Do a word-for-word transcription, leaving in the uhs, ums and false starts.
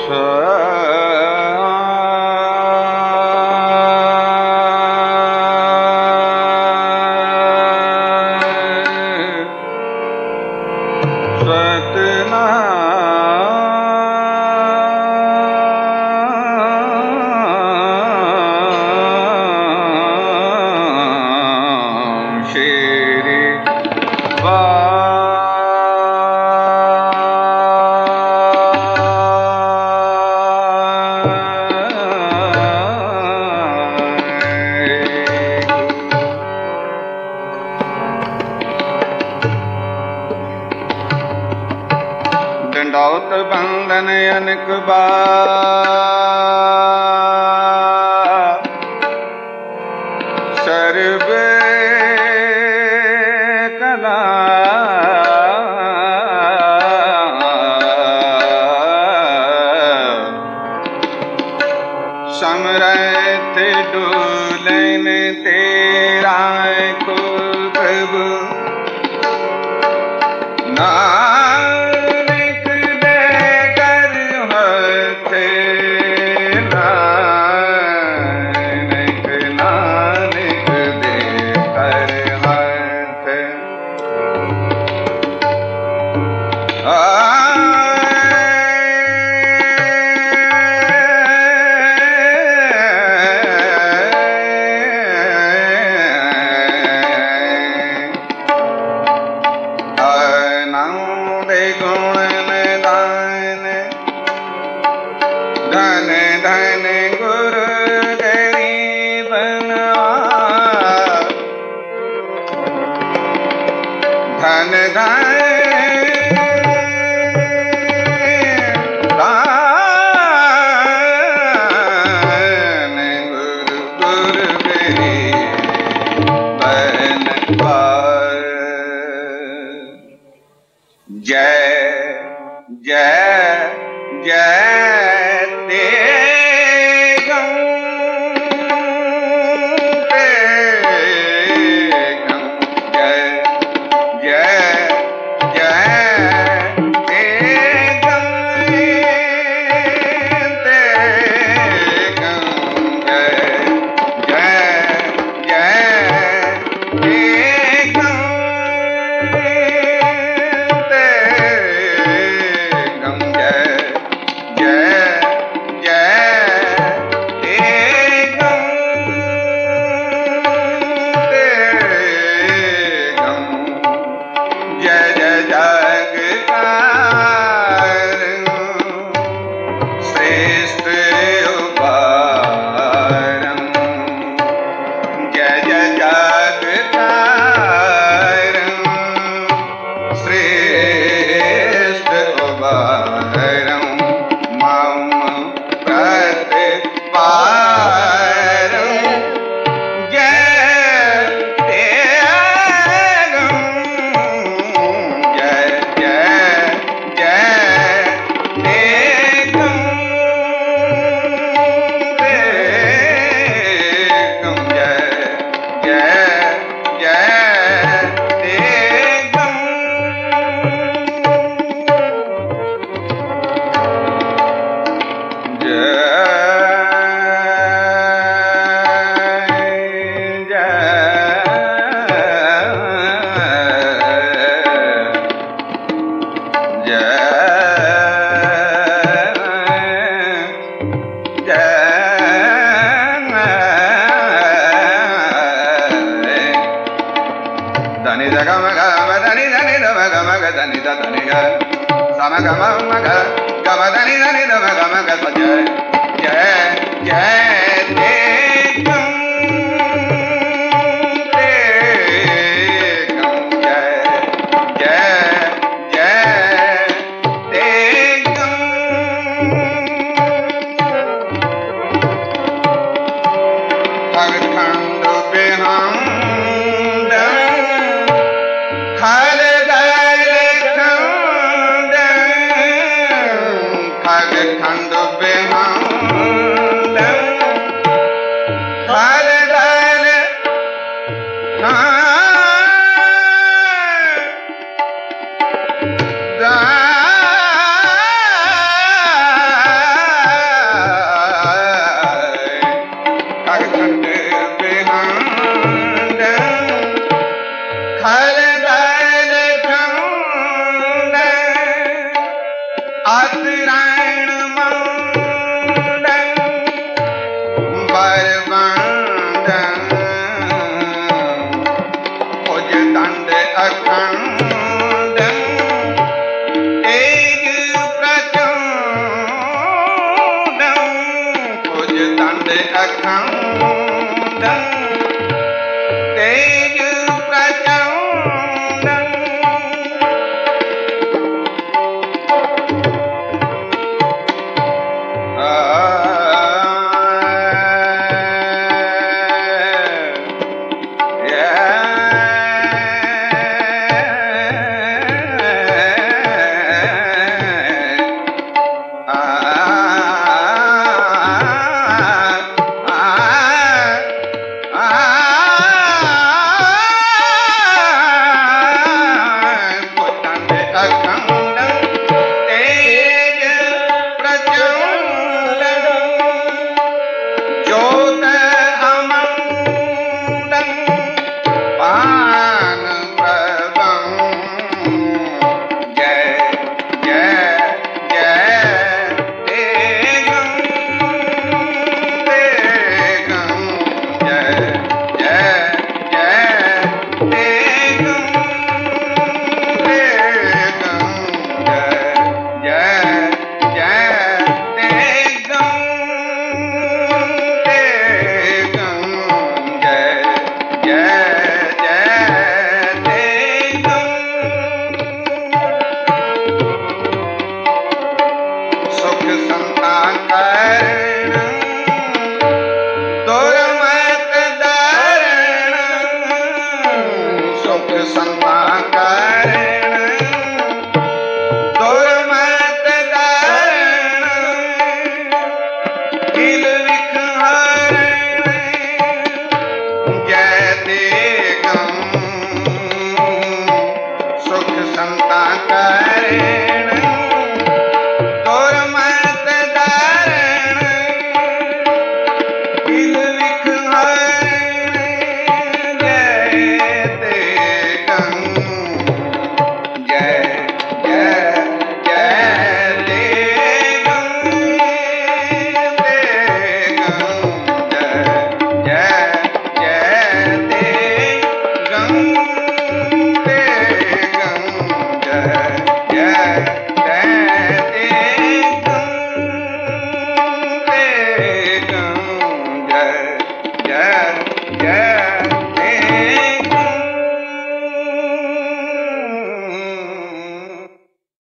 बंधन अनक बार सर्व कला समरथ डोलन तेरा को प्रभु ना धन धन गुरु गुरु मेरी बन पार। जय जय जय तेगम तेगम जय जय जय तेगम तेगम जय जय जय तेगम तेगम जय जय धनि ध गम गम धनि धनि ध गम ग धनि ध धनि ग सम गम म ग गम धनि धनि ध गम ग जय जय जय तेगम तेगम जय जय जय तेगम भगत खंड बेहम खल गल खंड खग खंड बेहंड अतरण मंडन बरबंदन भुज दंड अखंडन तेज प्रचंडन भुज दंड अखंडन तेज प्रचंडन Santa